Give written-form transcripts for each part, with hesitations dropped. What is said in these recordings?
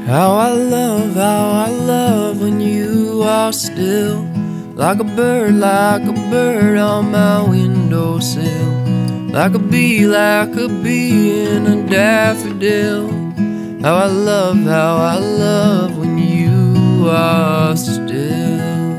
How I love when you are still, like a bird on my windowsill, like a bee in a daffodil. How I love when you are still,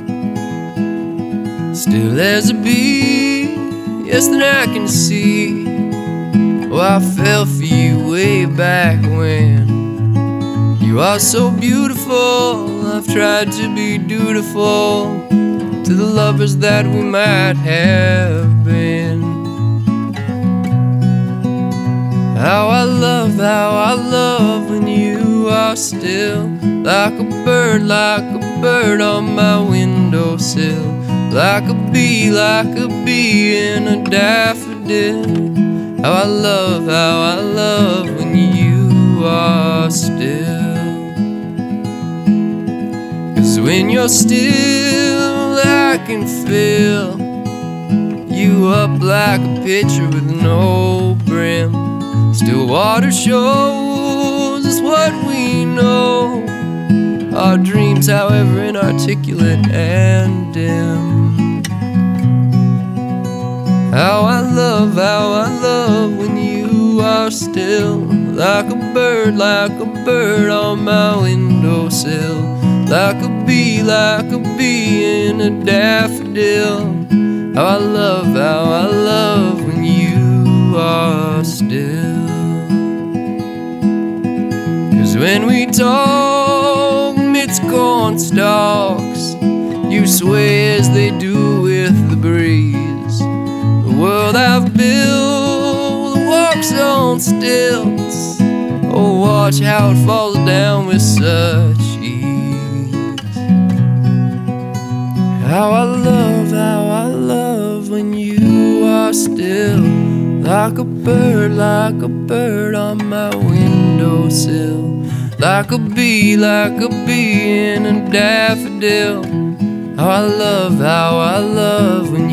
still as a bee. Yes, then I can see. Oh, I fell for you way back when. You are so beautiful. I've tried to be dutiful to the lovers that we might have been. How I love when you are still, like a bird on my windowsill, like a bee in a daffodil. How I love when you are still. 'Cause when you're still, I can fill you up like a pitcher with no brim. Still water shows us what we know, our dreams, however inarticulate and dim. How I love when you are still, like a bird on my windowsill, like a bee in a daffodil. How I love when you are still. 'Cause when we talk midst corn stalks, you sway as they do with the breeze. The world I've built walks on stilts. Oh, watch how it falls down with such ease. How I love when you are still, like a bird on my windowsill, like a bee in a daffodil. How I love when